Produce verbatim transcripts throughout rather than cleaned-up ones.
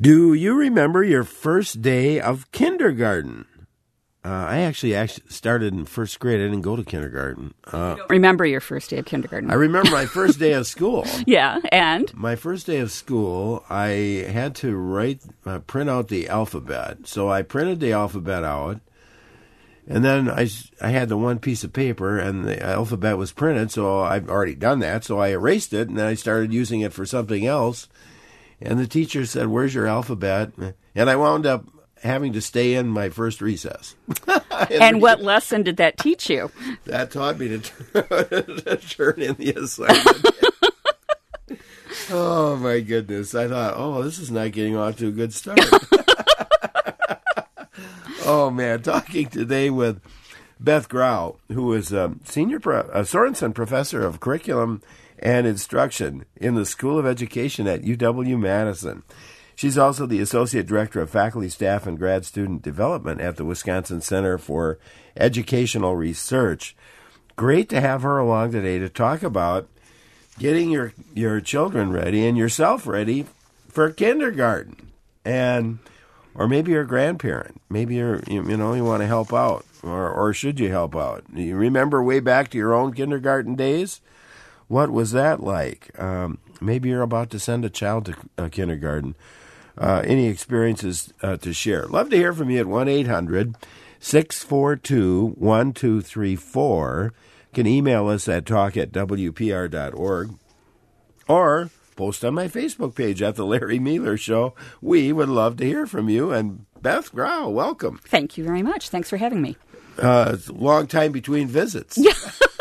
Do you remember your first day of kindergarten? Uh, I actually actually started in first grade. I didn't go to kindergarten. Uh, Remember your first day of kindergarten? I remember my first day of school. Yeah, and? My first day of school, I had to write, uh, print out the alphabet. So I printed the alphabet out, and then I, I had the one piece of paper, and the alphabet was printed, so I've already done that. So I erased it, and then I started using it for something else. And the teacher said, "Where's your alphabet?" And I wound up having to stay in my first recess. and, and what lesson did that teach you? That taught me to, to turn in the assignment. Oh, my goodness. I thought, oh, this is not getting off to a good start. Oh, man. Talking today with Beth Grau, who is a senior pro- a Sorensen professor of curriculum and instruction in the School of Education at U W-Madison. She's also the Associate Director of Faculty, Staff, and Grad Student Development at the Wisconsin Center for Educational Research. Great to have her along today to talk about getting your, your children ready and yourself ready for kindergarten. And or maybe you're a grandparent. Maybe you're, you, you know, you want to help out. Or, or should you help out? You remember way back to your own kindergarten days? What was that like? Um, maybe you're about to send a child to uh, kindergarten. Uh, any experiences uh, to share. Love to hear from you at one eight hundred six four two one two three four. You can email us at talk at w p r dot org or post on my Facebook page at The Larry Mealer Show. We would love to hear from you. And Beth Grau, welcome. Thank you very much. Thanks for having me. Uh, it's a long time between visits. Yeah.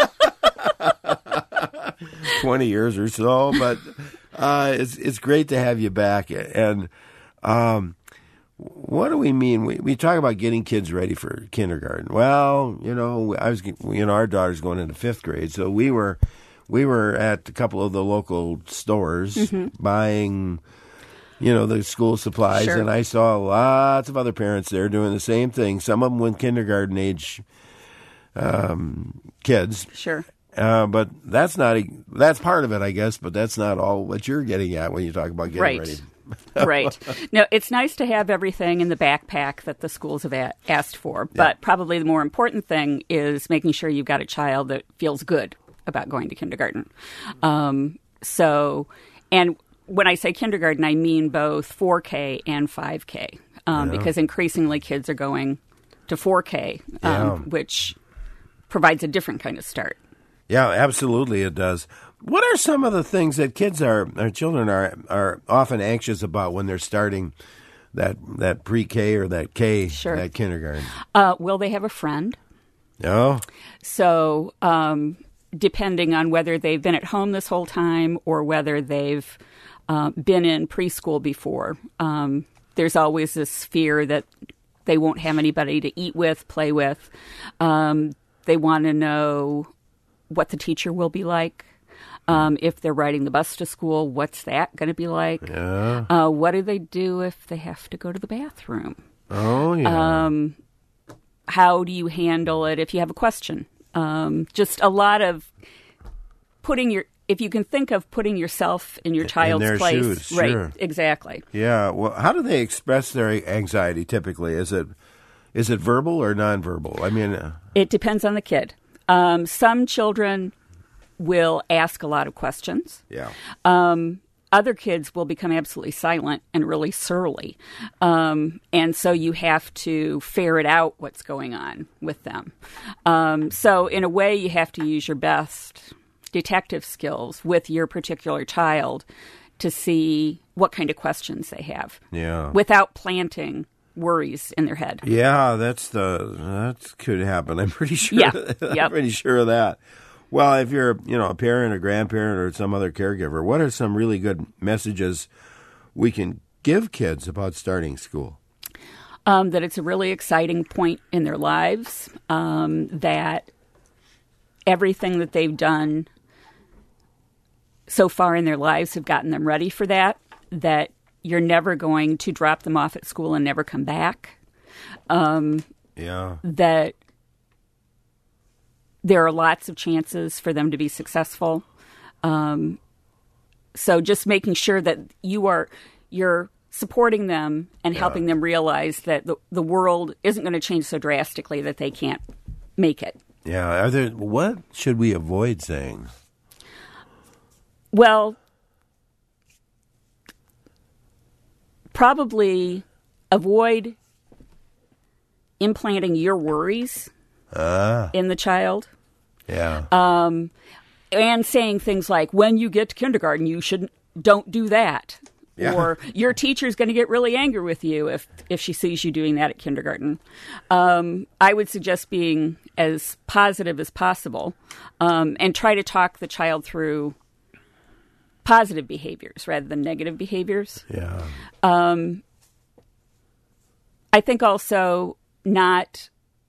twenty years or so, but uh, it's it's great to have you back. And um, what do we mean? We we talk about getting kids ready for kindergarten. Well, you know, I was you know our daughter's going into fifth grade, so we were we were at a couple of the local stores mm-hmm. buying, you know, the school supplies, sure. and I saw lots of other parents there doing the same thing. Some of them with kindergarten age um, kids, sure. Uh, but that's not a, that's part of it, I guess. But that's not all what you're getting at when you talk about getting right. ready. Right. No, it's nice to have everything in the backpack that the schools have a- asked for. But yeah. probably the more important thing is making sure you've got a child that feels good about going to kindergarten. Um, so, and when I say kindergarten, I mean both four K and five K, um, yeah. because increasingly kids are going to four K, um, yeah. which provides a different kind of start. Yeah, absolutely it does. What are some of the things that kids are, our children are, are often anxious about when they're starting that that pre-K or that K, sure. that kindergarten? Uh, will they have a friend? No. So, um, depending on whether they've been at home this whole time or whether they've uh, been in preschool before, um, there's always this fear that they won't have anybody to eat with, play with. Um, they want to know what the teacher will be like. Um, if they're riding the bus to school, what's that going to be like? Yeah. Uh, what do they do if they have to go to the bathroom? Oh, yeah. Um, how do you handle it if you have a question? Um, just a lot of putting your, if you can think of putting yourself in your child's in their place. Shoes, right, sure. Exactly. Yeah. Well, how do they express their anxiety typically? Is it is it verbal or nonverbal? I mean, uh... it depends on the kid. Um, some children will ask a lot of questions. Yeah. Um, other kids will become absolutely silent and really surly. Um, and so you have to ferret out what's going on with them. Um, so in a way, you have to use your best detective skills with your particular child to see what kind of questions they have. Yeah. Without planting worries in their head. Yeah, that's the that could happen. I'm pretty sure. Yeah. I'm yep. pretty sure of that. Well, if you're, you know, a parent, a grandparent, or some other caregiver, what are some really good messages we can give kids about starting school? Um, that it's a really exciting point in their lives, um, that everything that they've done so far in their lives have gotten them ready for that, that you're never going to drop them off at school and never come back. Um, yeah. That there are lots of chances for them to be successful. Um, so just making sure that you are, you're supporting them and Yeah. helping them realize that the, the world isn't going to change so drastically that they can't make it. Yeah. Are there? What should we avoid saying? Well, probably avoid implanting your worries Ah. in the child. Yeah. Um, and saying things like, when you get to kindergarten, you shouldn't, don't do that. Yeah. Or your teacher's going to get really angry with you if, if she sees you doing that at kindergarten. Um, I would suggest being as positive as possible, um, and try to talk the child through positive behaviors rather than negative behaviors. Yeah. Um, I think also not,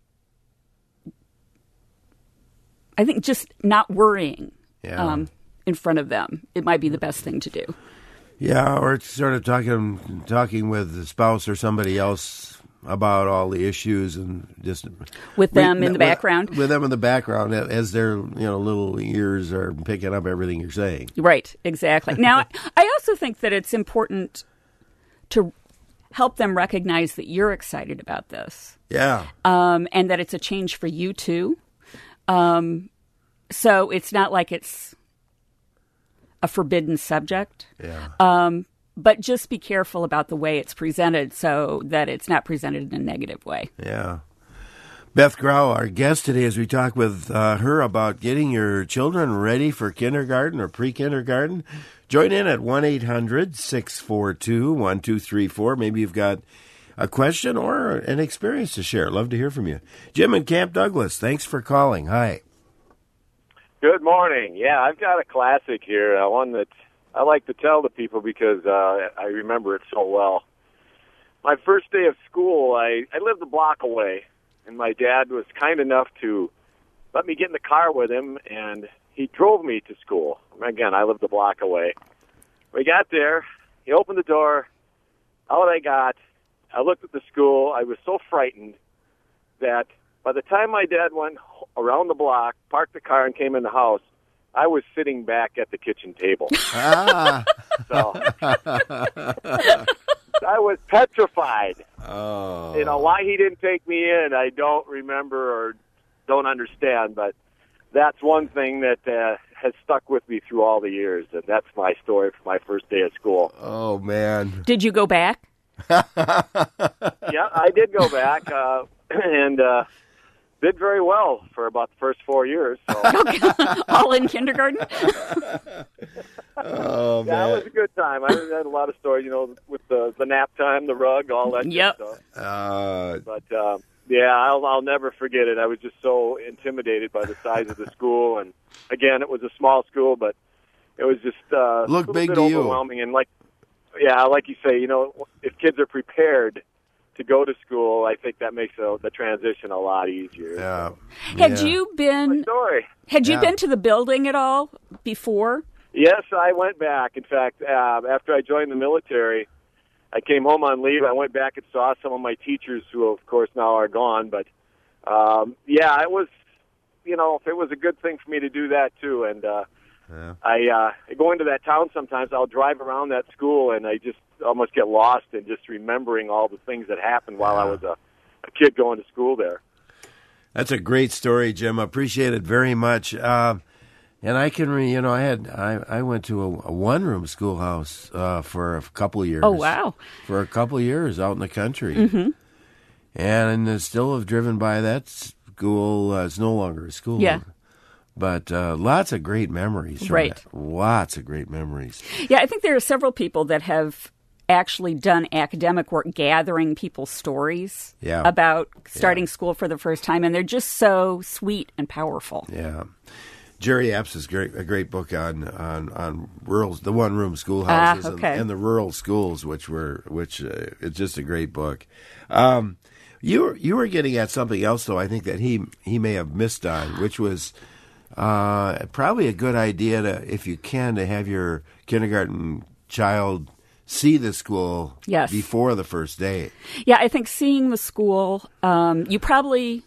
I think just not worrying Yeah. um, in front of them. It might be the best thing to do. Yeah, or sort of talking talking with the spouse or somebody else about all the issues and just With them re- in the with- background. With them in the background as their you know little ears are picking up everything you're saying. Right, exactly. Now, I also think that it's important to help them recognize that you're excited about this, Yeah. um, and that it's a change for you too. Um, so it's not like it's a forbidden subject. Yeah. Um, but just be careful about the way it's presented so that it's not presented in a negative way. Yeah. Beth Grau, our guest today, as we talk with uh, her about getting your children ready for kindergarten or pre-kindergarten. Join in at one eight hundred six four two one two three four. Maybe you've got a question or an experience to share. Love to hear from you. Jim in Camp Douglas, thanks for calling. Hi. Good morning. Yeah, I've got a classic here, uh, one that I like to tell to people because uh, I remember it so well. My first day of school, I, I lived a block away, and my dad was kind enough to let me get in the car with him, and he drove me to school. Again, I lived a block away. We got there. He opened the door. Out I got. I looked at the school. I was so frightened that by the time my dad went around the block, parked the car, and came in the house, I was sitting back at the kitchen table. Ah. So I was petrified. Oh. You know, why he didn't take me in, I don't remember or don't understand, but that's one thing that uh, has stuck with me through all the years, and that's my story for my first day of school. Oh, man. Did you go back? Yeah, I did go back, uh, and uh, did very well for about the first four years. So. All in kindergarten? Oh, Yeah, man. it was a good time. I had a lot of stories, you know, with the, the nap time, the rug, all that good Yep. stuff. Uh, But, um, yeah, I'll, I'll never forget it. I was just so intimidated by the size of the school. And, again, it was a small school, but it was just uh, Looked a little big bit to you. overwhelming. And, like, yeah, like you say, you know, if kids are prepared to go to school, I think that makes the, the transition a lot easier. yeah. Had Yeah. you My been story. had you Yeah. been to the building at all before? Yes, I went back. In fact, uh, after I joined the military, I came home on leave. I went back and saw some of my teachers who, of course, now are gone. But, um, yeah, it was, you know, it was a good thing for me to do that, too. And uh, Yeah. I uh, go into that town sometimes. I'll drive around that school, and I just almost get lost in just remembering all the things that happened while I Yeah. was a, a kid going to school there. That's a great story, Jim. Appreciate it very much. Uh, and I can, re, you know, I had I, I went to a, a one-room schoolhouse uh, for a couple of years. Oh, wow. For a couple of years out in the country, Mm-hmm. and uh, still have driven by that school. Uh, it's no longer a school. Yeah. But uh, lots of great memories. From Right. that. Lots of great memories. Yeah, I think there are several people that have actually done academic work gathering people's stories Yeah. about starting Yeah. school for the first time, and they're just so sweet and powerful. Yeah. Jerry Epps is great, a great book on on on rural, the one room schoolhouses Ah, okay. and, and the rural schools, which were which uh, it's just a great book. Um, you were you were getting at something else though. I think that he he may have missed on, which was uh, probably a good idea to, if you can, to have your kindergarten child see the school Yes. before the first day. Yeah, I think seeing the school, um, you probably,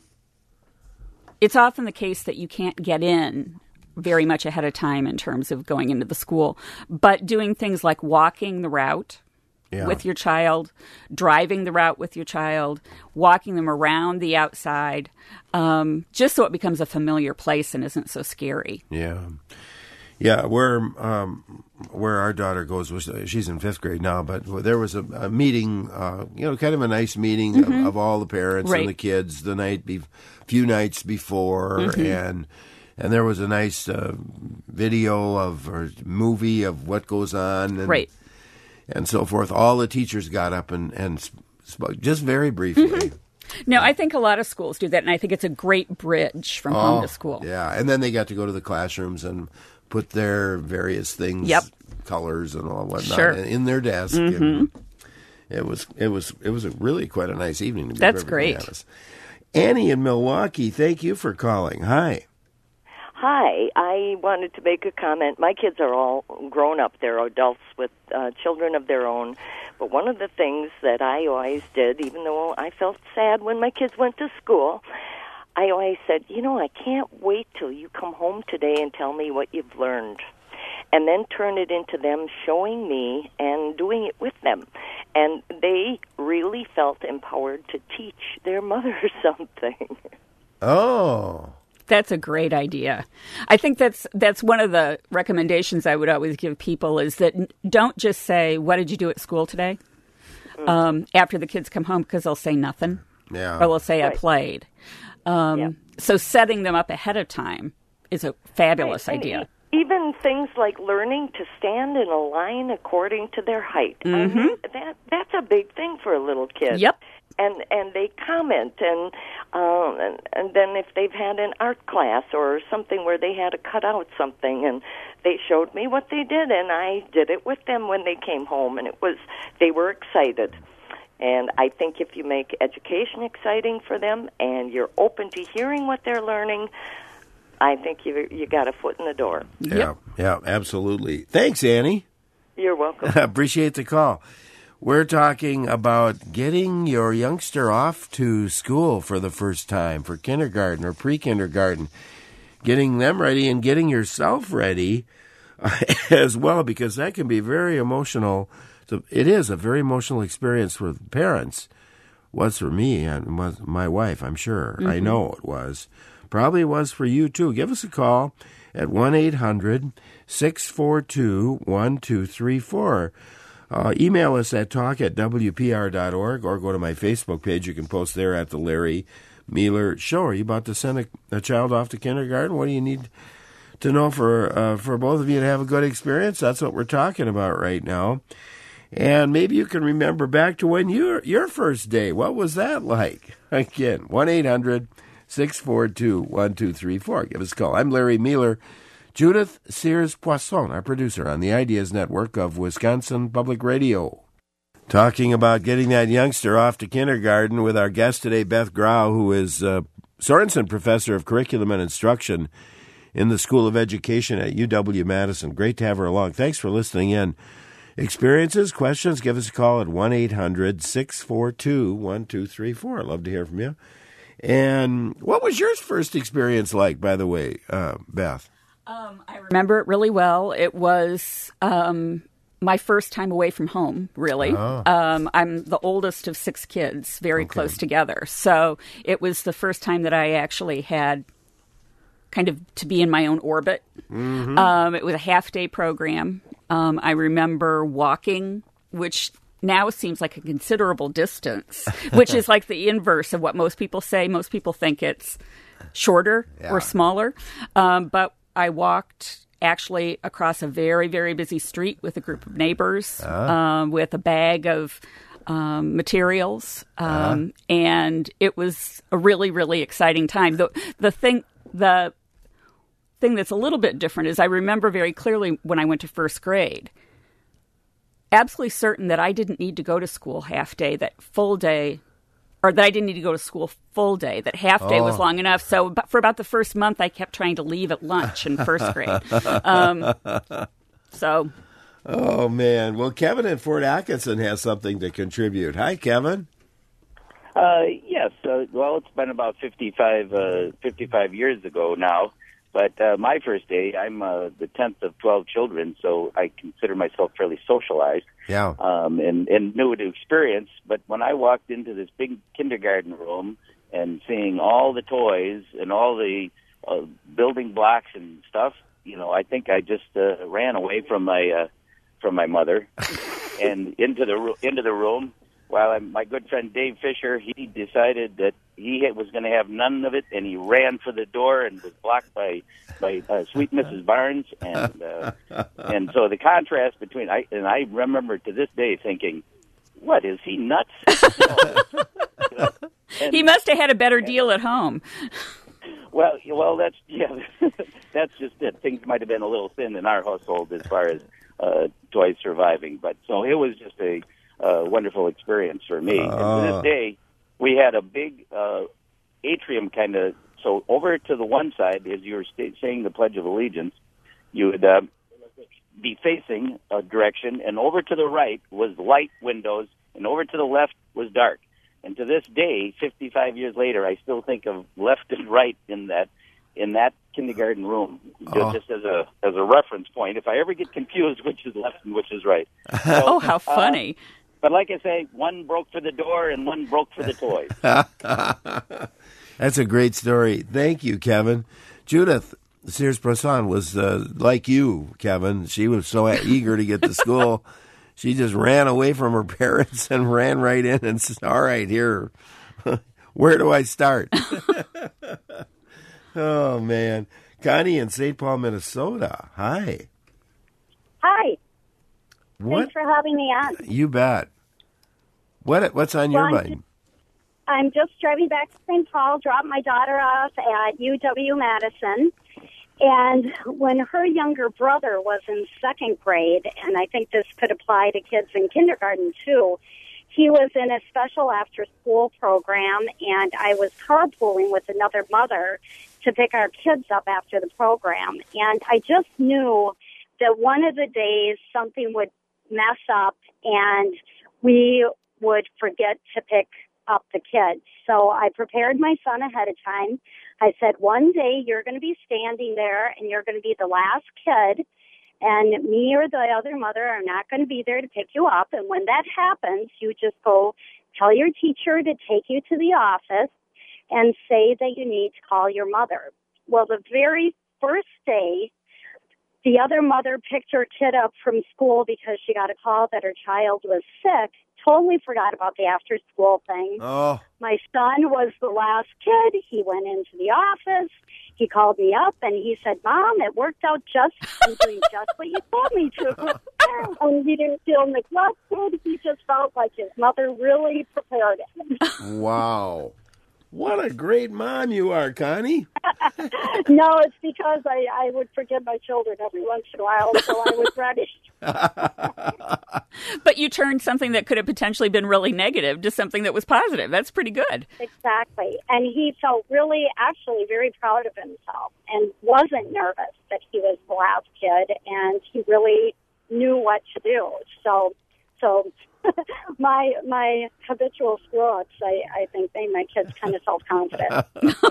it's often the case that you can't get in very much ahead of time in terms of going into the school, but doing things like walking the route Yeah. with your child, driving the route with your child, walking them around the outside, um, just so it becomes a familiar place and isn't so scary. Yeah. Yeah, where um, where our daughter goes, was she's in fifth grade now, but there was a, a meeting, uh, you know, kind of a nice meeting mm-hmm. of, of all the parents right. and the kids the night, be- few nights before, mm-hmm. and and there was a nice uh, video of or movie of what goes on, and, right, and so forth. All the teachers got up and and spoke just very briefly. Mm-hmm. No, I think a lot of schools do that, and I think it's a great bridge from oh, home to school. Yeah, and then they got to go to the classrooms and put their various things, yep. colors and all whatnot, sure. in their desk. Mm-hmm. And it was it was it was a really quite a nice evening. To be That's perfectly great. honest. Annie in Milwaukee, thank you for calling. Hi. Hi, I wanted to make a comment. My kids are all grown up. They're adults with uh, children of their own. But one of the things that I always did, even though I felt sad when my kids went to school, I always said, you know, I can't wait till you come home today and tell me what you've learned. And then turn it into them showing me and doing it with them. And they really felt empowered to teach their mother something. Oh. That's a great idea. I think that's that's one of the recommendations I would always give people is that n- don't just say, what did you do at school today? Mm-hmm. Um, after the kids come home, because they'll say nothing. Yeah. Or they'll say, right. I played. Um, yeah. So setting them up ahead of time is a fabulous right. idea. E- even things like learning to stand in a line according to their height. Mm-hmm. I mean, that that's a big thing for a little kid. Yep. And and they comment, and, um, and and then if they've had an art class or something where they had to cut out something, and they showed me what they did, and I did it with them when they came home, and it was they were excited. And I think if you make education exciting for them, and you're open to hearing what they're learning, I think you you got a foot in the door. Yeah, yep. yeah, absolutely. Thanks, Annie. You're welcome. Appreciate the call. We're talking about getting your youngster off to school for the first time, for kindergarten or pre-kindergarten, getting them ready and getting yourself ready uh, as well, because that can be very emotional. So it is a very emotional experience for parents. Was for me and was my wife, I'm sure. Mm-hmm. I know it was. Probably was for you, too. Give us a call at one eight hundred six four two one two three four. Uh, email us at talk at w p r dot org or go to my Facebook page. You can post there at the Larry Mueller Show. Are you about to send a, a child off to kindergarten? What do you need to know for uh, for both of you to have a good experience? That's what we're talking about right now. And maybe you can remember back to when your your first day. What was that like? Again, one eight hundred six four two one two three four. Give us a call. I'm Larry Mueller. Judith Sears-Poisson, our producer on the Ideas Network of Wisconsin Public Radio. Talking about getting that youngster off to kindergarten with our guest today, Beth Grau, who is a Sorensen Professor of Curriculum and Instruction in the School of Education at U W-Madison. Great to have her along. Thanks for listening in. Experiences, questions, give us a call at one eight hundred six four two one two three four. I'd love to hear from you. And what was your first experience like, by the way, uh, Beth? Um, I remember it really well. It was um, my first time away from home, really. Oh. Um, I'm the oldest of six kids, very Okay. close together. So it was the first time that I actually had kind of to be in my own orbit. Mm-hmm. Um, it was a half-day program. Um, I remember walking, which now seems like a considerable distance, which is like the inverse of what most people say. Most people think it's shorter Yeah. or smaller. Um, but I walked actually across a very, very busy street with a group of neighbors uh-huh. um, with a bag of um, materials. Um, uh-huh. And it was a really, really exciting time. The, the thing, the thing that's a little bit different is I remember very clearly when I went to first grade, absolutely certain that I didn't need to go to school half day, that full day, or that I didn't need to go to school full day, that half day oh. was long enough. So but for about the first month, I kept trying to leave at lunch in first grade. Um, so. Oh, man. Well, Kevin in Fort Atkinson has something to contribute. Hi, Kevin. Uh, yes. Uh, well, it's been about fifty-five, uh, fifty-five years ago now. But uh, my first day, I'm uh, the tenth of twelve children, so I consider myself fairly socialized. Yeah. Um, and, and new to experience. But when I walked into this big kindergarten room and seeing all the toys and all the uh, building blocks and stuff, you know, I think I just uh, ran away from my uh, from my mother and into the into the room. While I'm, my good friend Dave Fisher, he decided that he was going to have none of it, and he ran for the door and was blocked by by uh, sweet Missus Barnes, and uh, and so the contrast between I and I remember to this day thinking, what is he nuts? You know, and, he must have had a better deal at home. Well, well, that's yeah, that's just it. Things might have been a little thin in our household as far as uh, toys surviving, but so it was just a uh, wonderful experience for me. Uh, and to this day, we had a big uh, atrium kind of. So over to the one side, as you were st- saying the Pledge of Allegiance, you would uh, be facing a direction, and over to the right was light windows, and over to the left was dark. And to this day, fifty-five years later, I still think of left and right in that in that kindergarten room, oh. just as a as a reference point. If I ever get confused, which is left and which is right. So, oh, how funny! Uh, but like I say, one broke for the door and one broke for the toys. That's a great story. Thank you, Kevin. Judith Sears-Bresson was uh, like you, Kevin. She was so eager to get to school. She just ran away from her parents and ran right in and said, all right, here, where do I start? Oh, man. Connie in Saint Paul, Minnesota. Hi. Hi. What? Thanks for having me on. You bet. What What's on well, your I'm mind? Just, I'm just driving back to Saint Paul, dropped my daughter off at U W-Madison. And when her younger brother was in second grade, and I think this could apply to kids in kindergarten too, he was in a special after-school program, and I was carpooling with another mother to pick our kids up after the program. And I just knew that one of the days something would mess up, and we would forget to pick up the kids. So I prepared my son ahead of time. I said, one day you're going to be standing there and you're going to be the last kid, and me or the other mother are not going to be there to pick you up. And when that happens, you just go tell your teacher to take you to the office and say that you need to call your mother. Well, the very first day, the other mother picked her kid up from school because she got a call that her child was sick. Totally forgot about the after-school thing. Oh. My son was the last kid. He went into the office. He called me up, and he said, Mom, it worked out just, I'm doing just what you told me to. And he didn't feel neglected. He just felt like his mother really prepared him. Wow. What a great mom you are, Connie. No, it's because I, I would forget my children every once in a while, so I was ready. But you turned something that could have potentially been really negative to something that was positive. That's pretty good. Exactly. And he felt really, actually, very proud of himself and wasn't nervous that he was the last kid, and he really knew what to do. So, so my my habitual screw-ups, I, I think, made my kids kind of self-confident.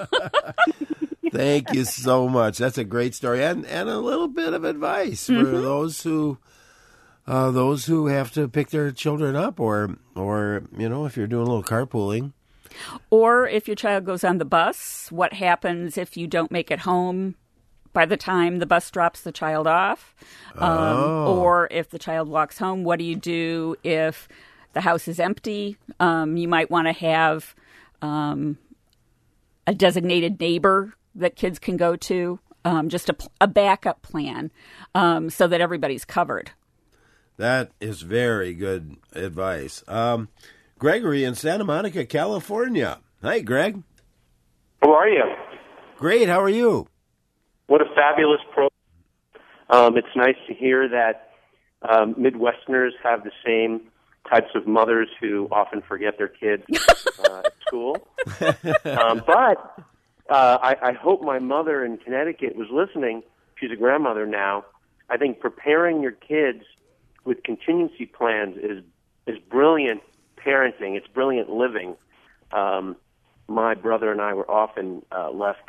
Thank you so much. That's a great story, and and a little bit of advice for mm-hmm. those who uh, those who have to pick their children up, or or you know, if you're doing a little carpooling, or if your child goes on the bus, what happens if you don't make it home by the time the bus drops the child off? Um, oh. Or if the child walks home, what do you do if the house is empty? Um, you might want to have um, a designated neighbor that kids can go to, um, just a, a backup plan um, so that everybody's covered. That is very good advice. Um, Gregory in Santa Monica, California. Hi, Greg. How are you? Great. How are you? What a fabulous program. Um, it's nice to hear that um, Midwesterners have the same types of mothers who often forget their kids uh, at school. Um, but uh, I, I hope my mother in Connecticut was listening. She's a grandmother now. I think preparing your kids with contingency plans is is brilliant parenting. It's brilliant living. Um, my brother and I were often uh, left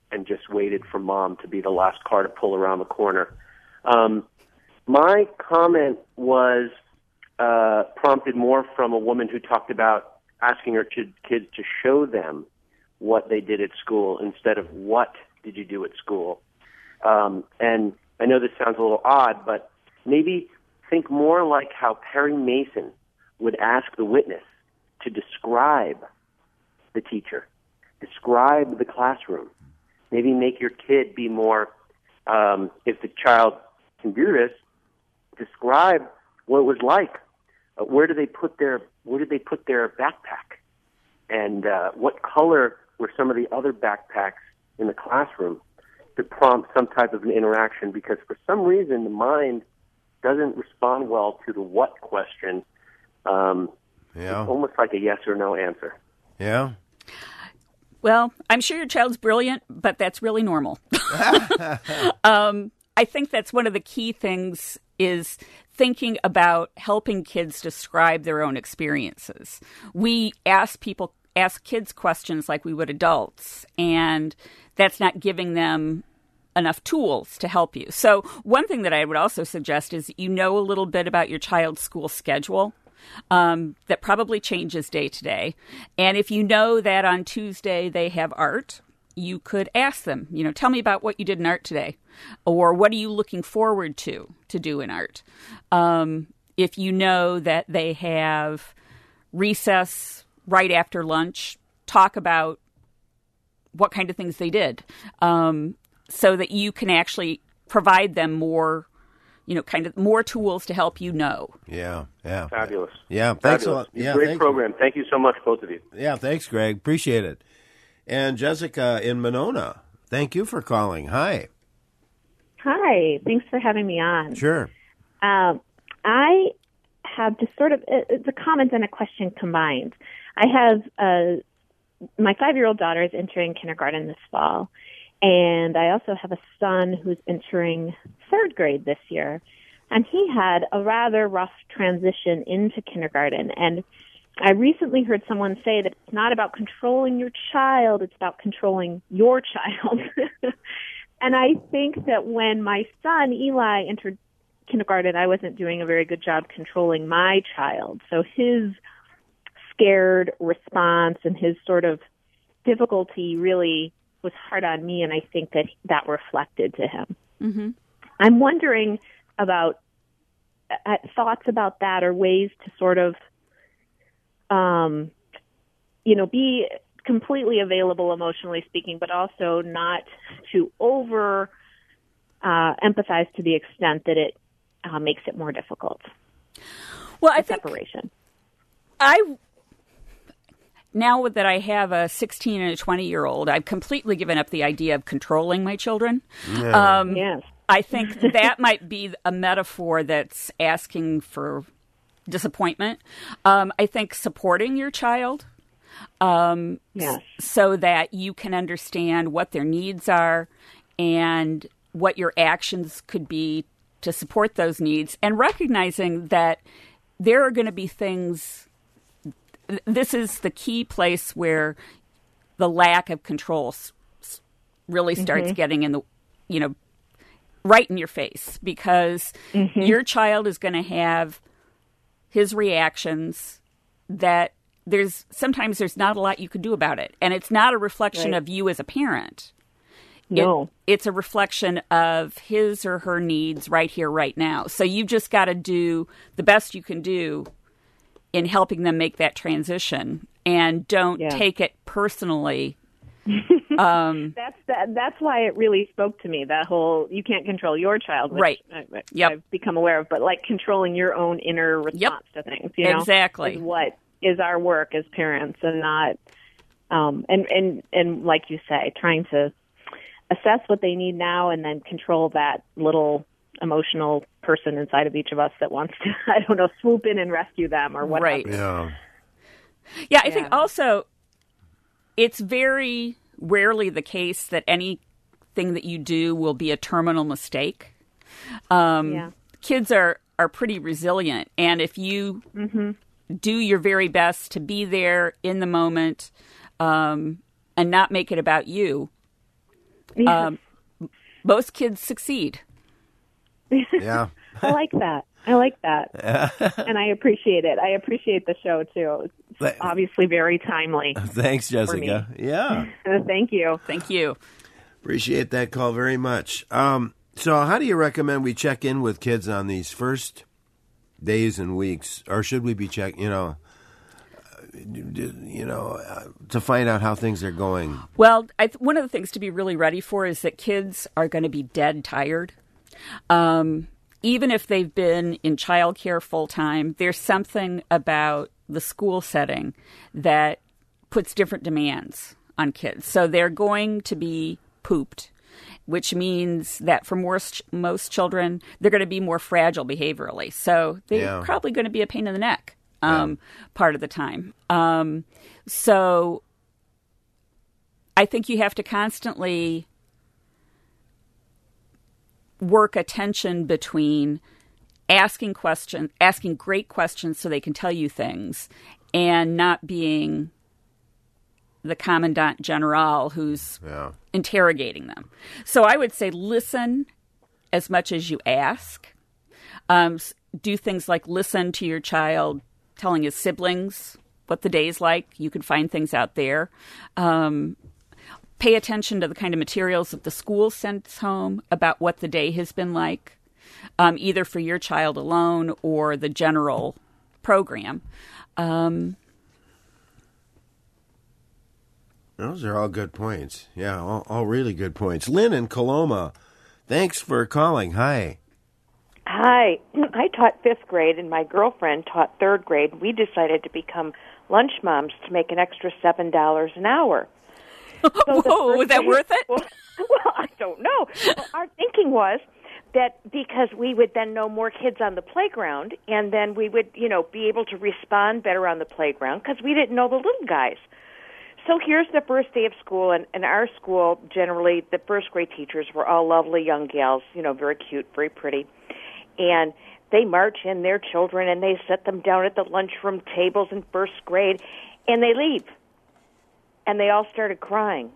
and just waited for mom to be the last car to pull around the corner. Um, my comment was uh, prompted more from a woman who talked about asking her ch- kids to show them what they did at school instead of what did you do at school. Um, and I know this sounds a little odd, but maybe think more like how Perry Mason would ask the witness to describe the teacher, describe the classroom. Maybe make your kid be more, um, if the child can do this, describe what it was like. Uh, where do they put their Where did they put their backpack? And uh, what color were some of the other backpacks in the classroom to prompt some type of an interaction? Because for some reason the mind doesn't respond well to the what question. Um, yeah. It's almost like a yes or no answer. Yeah. Well, I'm sure your child's brilliant, but that's really normal. um, I think that's one of the key things is thinking about helping kids describe their own experiences. We ask people, ask kids questions like we would adults, and that's not giving them enough tools to help you. So one thing that I would also suggest is you know a little bit about your child's school schedule. Um, that probably changes day to day. And if you know that on Tuesday they have art, you could ask them, you know, tell me about what you did in art today, or what are you looking forward to to do in art? Um, if you know that they have recess right after lunch, talk about what kind of things they did, um, so that you can actually provide them more, you know, kind of more tools to help you know. Yeah, yeah. Fabulous. Yeah, thanks Fabulous. a lot. Yeah, Great thank program. You. Thank you so much, both of you. Yeah, thanks, Greg. Appreciate it. And Jessica in Monona, thank you for calling. Hi. Hi. Thanks for having me on. Sure. Um, I have just sort of, it's a comment and a question combined. I have, uh, my five-year-old daughter is entering kindergarten this fall, and I also have a son who's entering third grade this year. And he had a rather rough transition into kindergarten. And I recently heard someone say that it's not about controlling your child, it's about controlling your child. And I think that when my son, Eli, entered kindergarten, I wasn't doing a very good job controlling my child. So his scared response and his sort of difficulty really was hard on me, and I think that that reflected to him. Mm-hmm. I'm wondering about uh, thoughts about that, or ways to sort of, um, you know, be completely available emotionally speaking, but also not to over uh, empathize to the extent that it uh, makes it more difficult. Well, I think separation. I now that I have a sixteen and a twenty-year-old, I've completely given up the idea of controlling my children. Yeah. Um, yes. I think that might be a metaphor that's asking for disappointment. Um, I think supporting your child um, yes. so that you can understand what their needs are and what your actions could be to support those needs, and recognizing that there are going to be things. This is the key place where the lack of control really starts mm-hmm. getting in the, you know, right in your face, because mm-hmm. your child is going to have his reactions that there's sometimes there's not a lot you can do about it. And it's not a reflection right. of you as a parent. No. It, it's a reflection of his or her needs right here, right now. So you've just got to do the best you can do in helping them make that transition, and don't yeah. take it personally. um, that's that, that's why it really spoke to me, that whole you can't control your child, which right. I, I, yep. I've become aware of, but like controlling your own inner response yep. to things, you know, exactly is what is our work as parents, and not um, and and and like you say, trying to assess what they need now and then control that little emotional person inside of each of us that wants to, I don't know, swoop in and rescue them or whatever. Right. Yeah. Yeah, I yeah. think also it's very rarely the case that anything that you do will be a terminal mistake. Um, yeah. Kids are, are pretty resilient, and if you mm-hmm. do your very best to be there in the moment um, and not make it about you, Yeah. Um, most kids succeed. Yeah. I like that. I like that. And I appreciate it. I appreciate the show, too. It's obviously very timely. Thanks, Jessica. Yeah. Thank you. Thank you. Appreciate that call very much. Um, so how do you recommend we check in with kids on these first days and weeks? Or should we be check, you know, you know, uh, to find out how things are going? Well, I th- one of the things to be really ready for is that kids are going to be dead tired. Um, even if they've been in childcare full time, there's something about the school setting that puts different demands on kids. So they're going to be pooped, which means that for most, most children, they're going to be more fragile behaviorally. So they're Yeah. probably going to be a pain in the neck um, yeah. part of the time. Um, so I think you have to constantly work a tension between asking questions, asking great questions so they can tell you things, and not being the commandant general who's yeah. interrogating them. So I would say listen as much as you ask. Um, do things like listen to your child telling his siblings what the day's like. You can find things out there. Um, pay attention to the kind of materials that the school sends home about what the day has been like, um, either for your child alone or the general program. Um, Those are all good points. Yeah, all, all really good points. Lynn in Coloma, thanks for calling. Hi. Hi. I taught fifth grade, and my girlfriend taught third grade. We decided to become lunch moms to make an extra seven dollars an hour. So Whoa, was that worth it? Well, well, I don't know. Well, our thinking was that because we would then know more kids on the playground, and then we would, you know, be able to respond better on the playground because we didn't know the little guys. So here's the first day of school, and in our school, generally, the first grade teachers were all lovely young gals, you know, very cute, very pretty. And they march in their children, and they set them down at the lunchroom tables in first grade, and they leave. And they all started crying.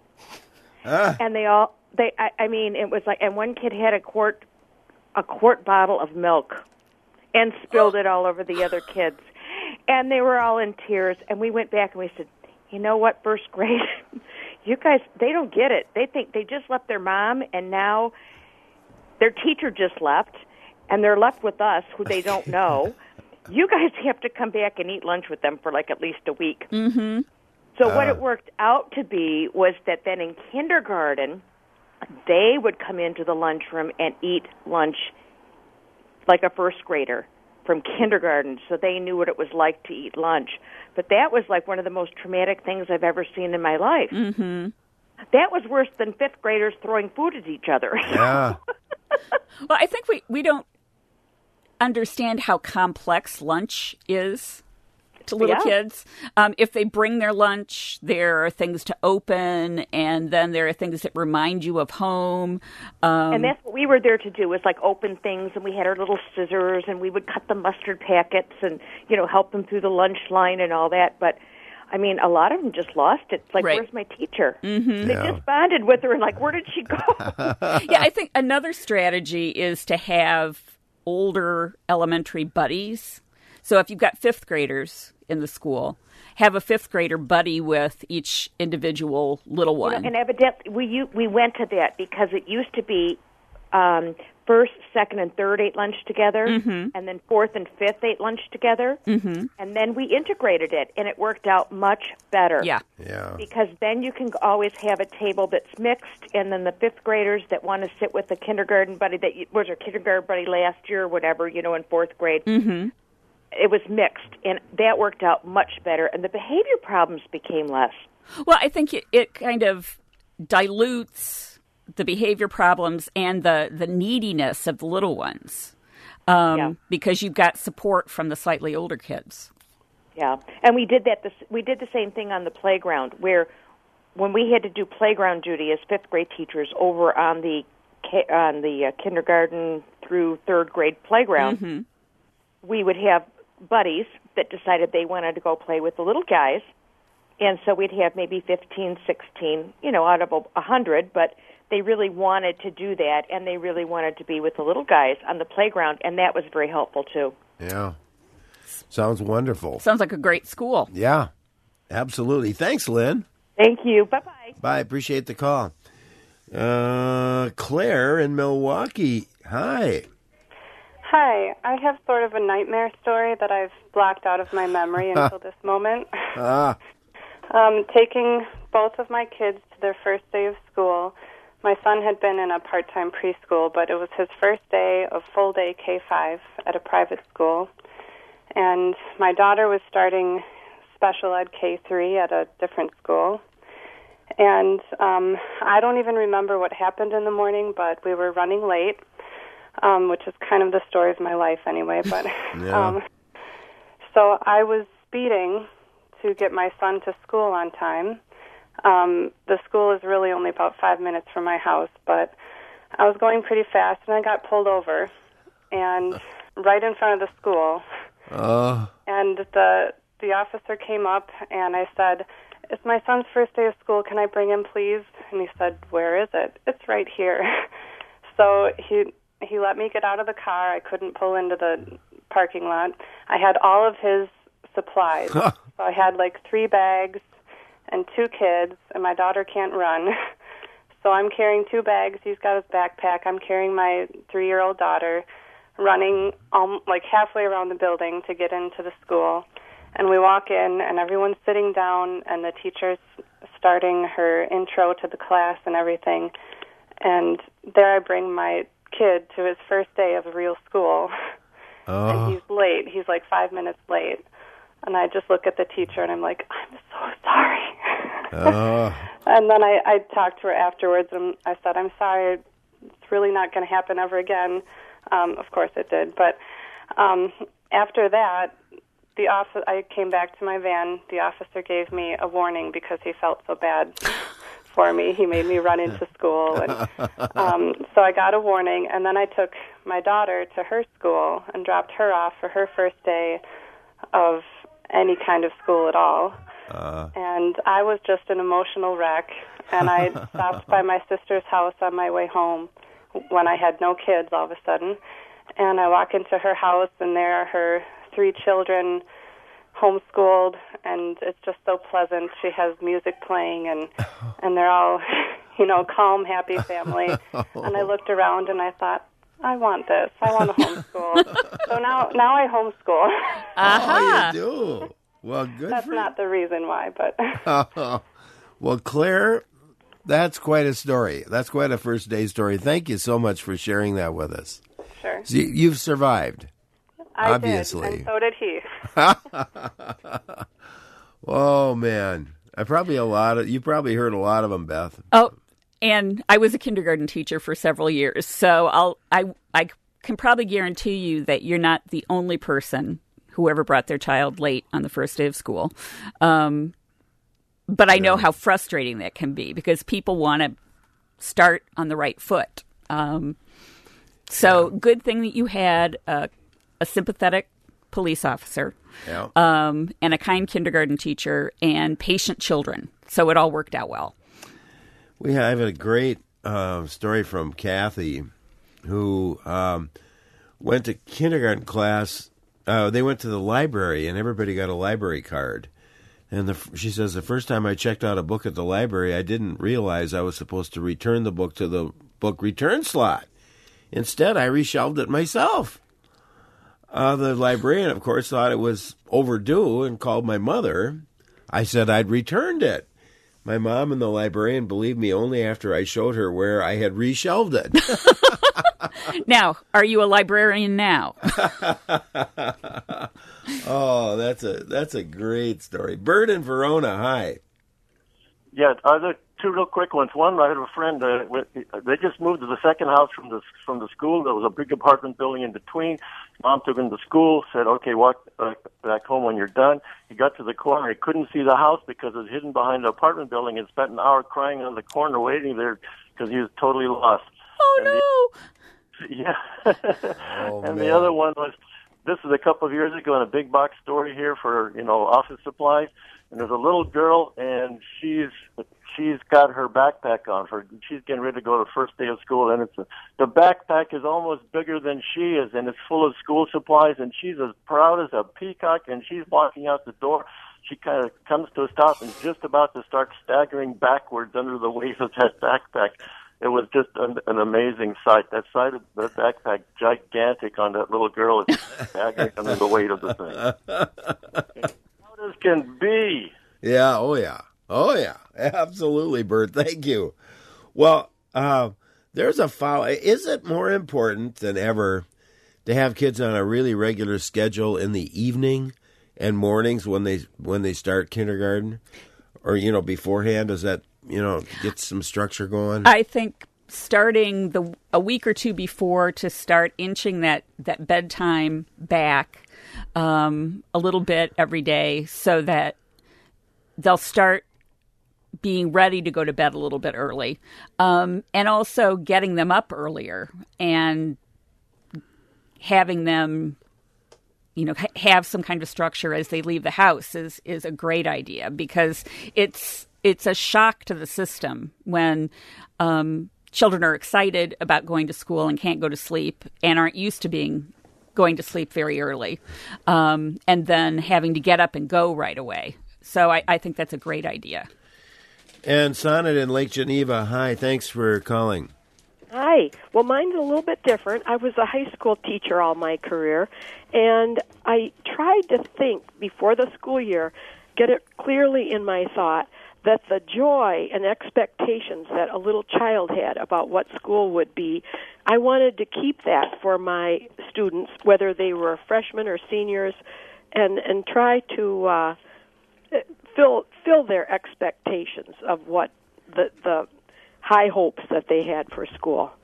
Ah. And they all, they, I, I mean, it was like, and one kid had a quart, a quart bottle of milk and spilled it all over the other kids. And they were all in tears, and we went back and we said, you know what, first grade, you guys, they don't get it. They think they just left their mom, and now their teacher just left, and they're left with us, who they don't know. You guys have to come back and eat lunch with them for like at least a week. Mm-hmm. So Uh. what it worked out to be was that then in kindergarten, they would come into the lunchroom and eat lunch like a first grader from kindergarten, so they knew what it was like to eat lunch. But that was like one of the most traumatic things I've ever seen in my life. Mm-hmm. That was worse than fifth graders throwing food at each other. Yeah. Well, I think we, we don't understand how complex lunch is to little Yeah. kids. Um, if they bring their lunch, there are things to open, and then there are things that remind you of home. Um, And that's what we were there to do, was like open things, and we had our little scissors, and we would cut the mustard packets and, you know, help them through the lunch line and all that. But, I mean, a lot of them just lost it. It's like, Right. where's my teacher? Mm-hmm. They Yeah. just bonded with her and like, where did she go? yeah, I think another strategy is to have older elementary buddies. So if you've got fifth graders in the school, have a fifth grader buddy with each individual little one. You know, and evidently, we u- we went to that because it used to be um, first, second, and third ate lunch together, Mm-hmm. and then fourth and fifth ate lunch together, Mm-hmm. and then we integrated it, and it worked out much better. Yeah. Yeah. Because then you can always have a table that's mixed, and then the fifth graders that want to sit with the kindergarten buddy that you, was our kindergarten buddy last year or whatever, you know, in fourth grade. Mm-hmm. It was mixed, and that worked out much better, and the behavior problems became less. Well, I think it, it kind of dilutes the behavior problems and the, the neediness of the little ones um, Yeah. because you've got support from the slightly older kids. Yeah, and we did that. This, we did the same thing on the playground, where when we had to do playground duty as fifth grade teachers over on the ki- on the uh, kindergarten through third grade playground, Mm-hmm. we would have buddies that decided they wanted to go play with the little guys, and so we'd have maybe fifteen, sixteen, you know, out of a hundred, but they really wanted to do that, and they really wanted to be with the little guys on the playground, and that was very helpful, too. Yeah. Sounds wonderful. Sounds like a great school. Yeah, absolutely. Thanks, Lynn. Thank you. Bye-bye. Bye. Appreciate the call. Uh, Claire in Milwaukee. Hi. Hi. I have sort of a nightmare story that I've blocked out of my memory until this moment. Ah. Um, taking both of my kids to their first day of school. My son had been in a part-time preschool, but it was his first day of full-day K five at a private school. And my daughter was starting special ed K three at a different school. And um, I don't even remember what happened in the morning, but we were running late, um, which is kind of the story of my life anyway. But yeah. um, so I was speeding to get my son to school on time. Um, the school is really only about five minutes from my house, but I was going pretty fast, and I got pulled over, and right in front of the school. Uh. And the the officer came up, and I said, "It's my son's first day of school. Can I bring him, please?" And he said, "Where is it?" "It's right here." So he he let me get out of the car. I couldn't pull into the parking lot. I had all of his supplies. So I had like three bags and two kids, and my daughter can't run. So I'm carrying two bags. He's got his backpack. I'm carrying my three-year-old daughter, running um, like halfway around the building to get into the school. And we walk in, and everyone's sitting down, and the teacher's starting her intro to the class and everything. And there I bring my kid to his first day of a real school. Oh. And he's late. He's like five minutes late. And I just look at the teacher, and I'm like, "I'm so sorry." Oh. And then I, I talked to her afterwards, and I said, "I'm sorry. It's really not going to happen ever again." Um, of course it did. But um, after that, the office, I came back to my van. The officer gave me a warning because he felt so bad for me. He made me run into school. And um, so I got a warning, and then I took my daughter to her school and dropped her off for her first day of any kind of school at all. Uh. And I was just an emotional wreck, and I stopped by my sister's house on my way home when I had no kids all of a sudden. And I walk into her house, and there are her three children homeschooled, and it's just so pleasant. She has music playing, and and they're all, you know, calm, happy family. And I looked around, and I thought, I want this. I want to homeschool. So now now I homeschool. Uh-huh. Oh, you do? Well, good That's for not the reason why, but... Well, Claire, that's quite a story. That's quite a first day story. Thank you so much for sharing that with us. Sure. So you, you've survived. I obviously. did, and so did he. Oh, man. I probably a lot of you probably heard a lot of them, Beth. Oh, and I was a kindergarten teacher for several years, so I'll I I can probably guarantee you that you're not the only person who ever brought their child late on the first day of school. Um, but I know how frustrating that can be because people want to start on the right foot. Um, so yeah. Good thing that you had a, a sympathetic police officer, yeah. um, and a kind kindergarten teacher, and patient children. So it all worked out well. We have a great uh, story from Kathy, who um, went to kindergarten class. Uh, they went to the library, and everybody got a library card. And the, she says, the first time I checked out a book at the library, I didn't realize I was supposed to return the book to the book return slot. Instead, I reshelved it myself. Uh, the librarian, of course, thought it was overdue and called my mother. I said I'd returned it. My mom and the librarian believed me only after I showed her where I had reshelved it. Now, are you a librarian now? Oh, that's a that's a great story. Bert in Verona, hi. Yeah, other two real quick ones. One, I had a friend. Uh, with, they just moved to the second house from the from the school. There was a big apartment building in between. Mom took him to school. Said, "Okay, walk uh, back home when you're done." He got to the corner. He couldn't see the house because it was hidden behind the apartment building, and spent an hour crying on the corner, waiting there because he was totally lost. Oh and no! The, yeah. Oh, and man. the other one was, this is a couple of years ago in a big box store here for, you know, office supplies. and there's a little girl, and she's she's got her backpack on. Her she's getting ready to go to the first day of school, and it's a, the backpack is almost bigger than she is, and it's full of school supplies, and she's as proud as a peacock, and she's walking out the door. She kind of comes to a stop and just about to start staggering backwards under the weight of that backpack. It was just an, an amazing sight. That side of the backpack, gigantic on that little girl, is staggering under the weight of the thing. How this can be. Yeah, oh yeah. Oh yeah, absolutely, Bert. Thank you. Well, uh, there's a follow. Is it more important than ever to have kids on a really regular schedule in the evening and mornings when they when they start kindergarten, or you know beforehand? Does that you know get some structure going? I think starting the a week or two before to start inching that that bedtime back um, a little bit every day, so that they'll start being ready to go to bed a little bit early, um, and also getting them up earlier and having them, you know, ha- have some kind of structure as they leave the house is is a great idea, because it's it's a shock to the system when um, children are excited about going to school and can't go to sleep and aren't used to being going to sleep very early, um, and then having to get up and go right away. So I, I think that's a great idea. And Sonnet in Lake Geneva, hi, thanks for calling. Hi. Well, mine's a little bit different. I was a high school teacher all my career, and I tried to think before the school year, get it clearly in my thought, that the joy and expectations that a little child had about what school would be, I wanted to keep that for my students, whether they were freshmen or seniors, and, and try to uh, fill fill their expectations of what the the high hopes that they had for school.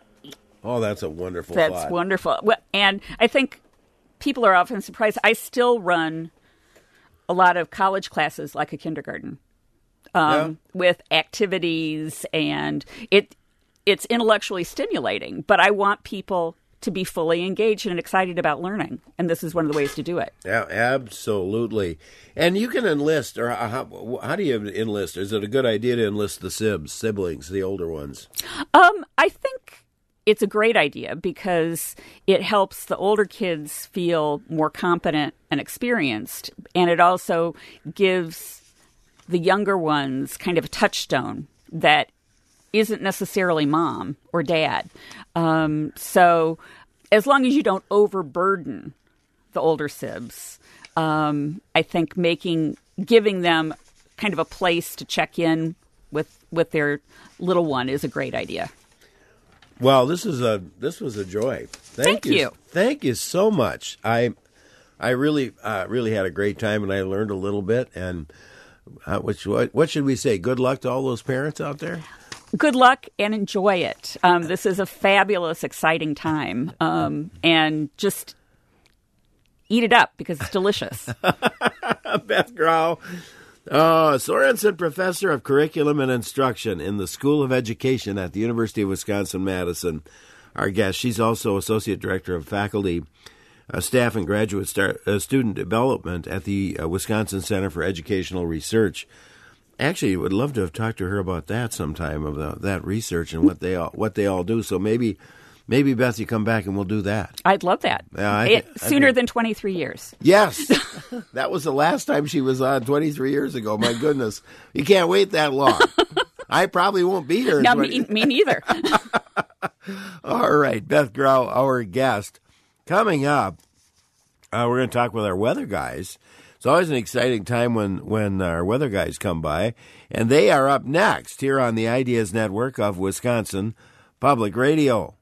Oh, that's a wonderful That's thought. wonderful. Well, and I think people are often surprised. I still run a lot of college classes like a kindergarten, um, yeah. with activities, and it it's intellectually stimulating, but I want people to be fully engaged and excited about learning, and this is one of the ways to do it. Yeah, absolutely. And you can enlist, or how, how do you enlist? Is it a good idea to enlist the sibs, siblings, the older ones? Um, I think it's a great idea because it helps the older kids feel more competent and experienced, and it also gives the younger ones kind of a touchstone that isn't necessarily mom or dad. Um, so as long as you don't overburden the older sibs, um, I think making giving them kind of a place to check in with with their little one is a great idea. Well, this is a this was a joy. Thank, Thank you. you. Thank you so much. I I really uh, really had a great time, and I learned a little bit. And uh, what, what what should we say? Good luck to all those parents out there. Good luck and enjoy it. Um, this is a fabulous, exciting time, um, and just eat it up because it's delicious. Beth Grau, uh, Sorensen Professor of Curriculum and Instruction in the School of Education at the University of Wisconsin-Madison. Our guest. She's also Associate Director of Faculty, uh, Staff, and Graduate Star- uh, Student Development at the uh, Wisconsin Center for Educational Research. Actually, would love to have talked to her about that sometime, of the, that research and what they all what they all do. So maybe, maybe Beth, you come back and we'll do that. I'd love that. Yeah, I, it, I, sooner I, than twenty-three years. Yes, that was the last time she was on twenty-three years ago. My goodness, you can't wait that long. I probably won't be here. No, me, me neither. All right, Beth Grau, our guest. Coming up, uh, we're going to talk with our weather guys. It's always an exciting time when, when our weather guys come by, and they are up next here on the Ideas Network of Wisconsin Public Radio.